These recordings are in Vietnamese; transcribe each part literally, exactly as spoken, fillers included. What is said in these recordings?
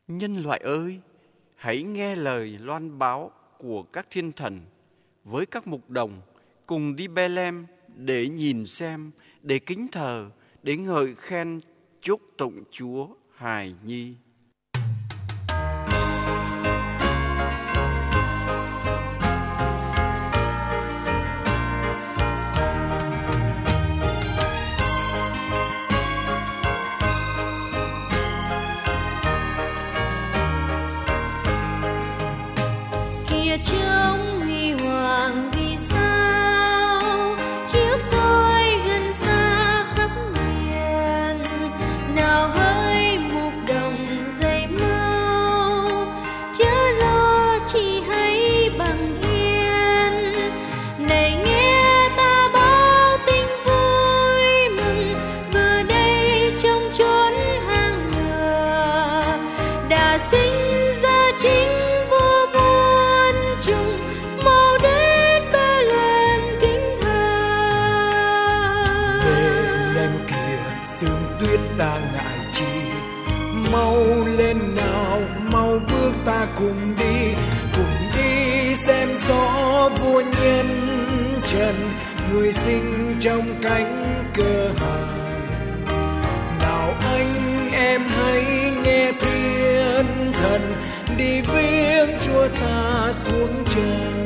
Nhân loại ơi, hãy nghe lời loan báo của các thiên thần với các mục đồng, cùng đi Bethlehem để nhìn xem, để kính thờ, để ngợi khen chúc tụng Chúa hài nhi. Trong huy hoàng vì sao chiếu soi gần xa khắp miền, nào hỡi mục đồng dậy mau, chớ lo chỉ hãy bằng yên. Này nghe ta báo tin vui mừng, vừa đây trong chốn hang lửa đã sinh ra chính ta ngại chi. Mau lên nào, mau bước ta cùng đi, cùng đi xem rõ vua nhân trần, người sinh trong cánh cơ hàn. Nào anh em hãy nghe thiên thần đi viếng Chúa ta xuống trần.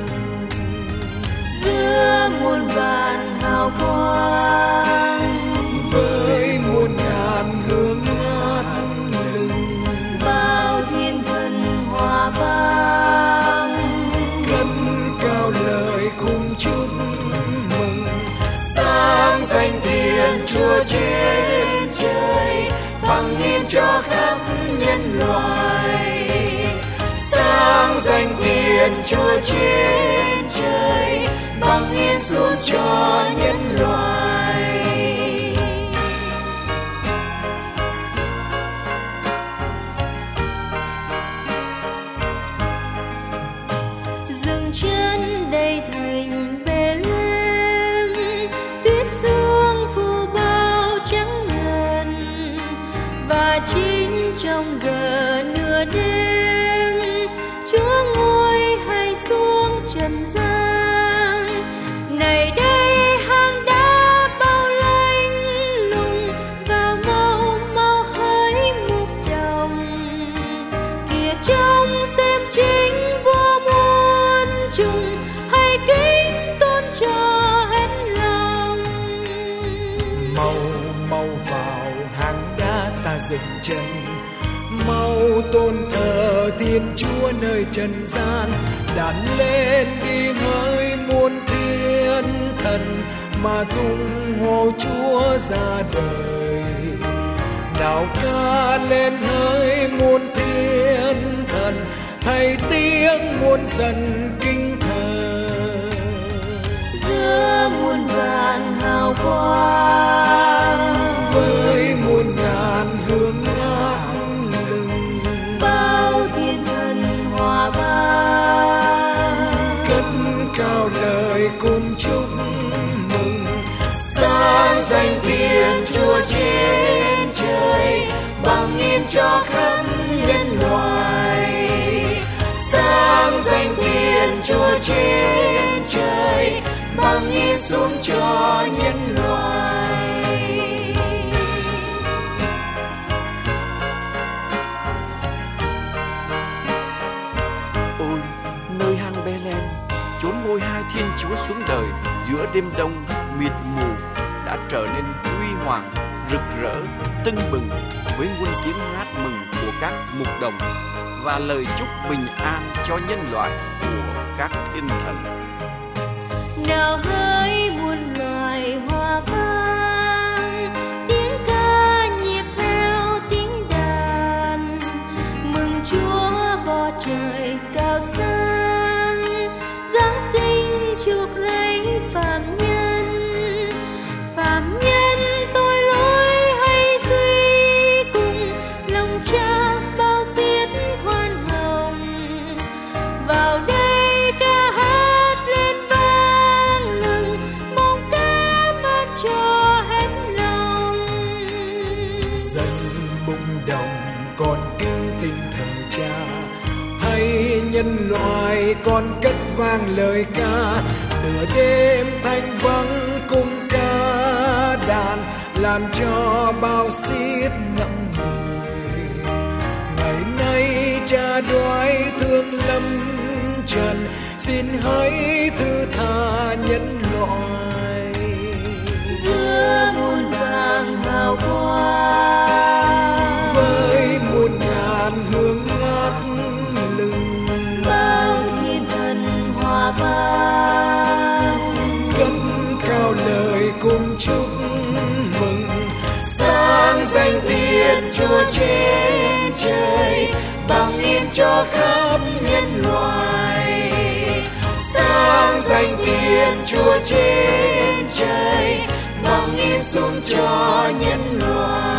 Giữa muôn vàn hào quang với muôn ngàn hương ngát lừng, bao thiên thần hòa vang cất cao lời cùng chúc mừng. Sáng danh Thiên Chúa trên trời, bằng yên cho khắp nhân loại. Sáng danh Thiên Chúa trên trời, bằng yên xuống cho nhân loại. Chân đầy thành Bethlehem, tuyết sương phủ bao trắng ngần, và chính trong giờ nửa đêm Chúa ngôi hay xuống trần gian. Này đây hang đá bao lanh lùng, vào mau mau hỡi mục đồng, kìa trông xem chính vua muôn chung, hãy kính tôn cho hết lòng. Mau mau vào hang đá ta dừng chân, mau tôn thờ Thiên Chúa nơi trần gian. Đàn lên đi hỡi muôn thiên thần, mà tung hô Chúa ra đời. Nào ca lên hỡi muôn thiên thần, thầy tiếng muôn dân kinh thờ. Giữa muôn vàn hào quang với muôn ngàn hương ngát lừng, bao thiên thần hòa vang cất cao lời cùng chúc mừng. Sáng danh Thiên Chúa trên trời, bằng yên cho khắp nhân loại. Sáng danh Thiên Chúa trên trời, bằng yên xuống cho nhân loại. Ôi, nơi hang Bethlehem, chốn ngôi hai Thiên Chúa xuống đời giữa đêm đông mịt mù, đã trở nên huy hoàng, rực rỡ, tưng bừng với muôn tiếng hát mừng của các mục đồng và lời chúc bình an cho nhân loại của các thiên thần. Nào hỡi muôn loài hoa vang, tiếng ca nhịp theo tiếng đàn, mừng Chúa bò trời cao sang, giáng sinh chuộc lấy phàm nhân. Phàm nhân tôi lỗi hay suy cùng, lòng Cha bao xiết khoan hồng. Vào đây ca hát lên vang lừng, mong cảm ơn cho nhân loại còn cất vang lời ca. Nửa đêm thanh vắng cung ca đàn làm cho bao xiết ngậm ngùi. Ngày nay cha đoái thương lâm trần, xin hãy thứ tha nhân loại. Giữa muôn vàng hào quang, với muôn ngàn hương ngát lừng, bao thiên thần hòa vang, cất cao lời cùng chúc mừng. Sáng danh Thiên Chúa trên trời, bằng yên cho khắp nhân loại. Sáng danh Thiên Chúa trên trời, bằng yên xuống cho nhân loại.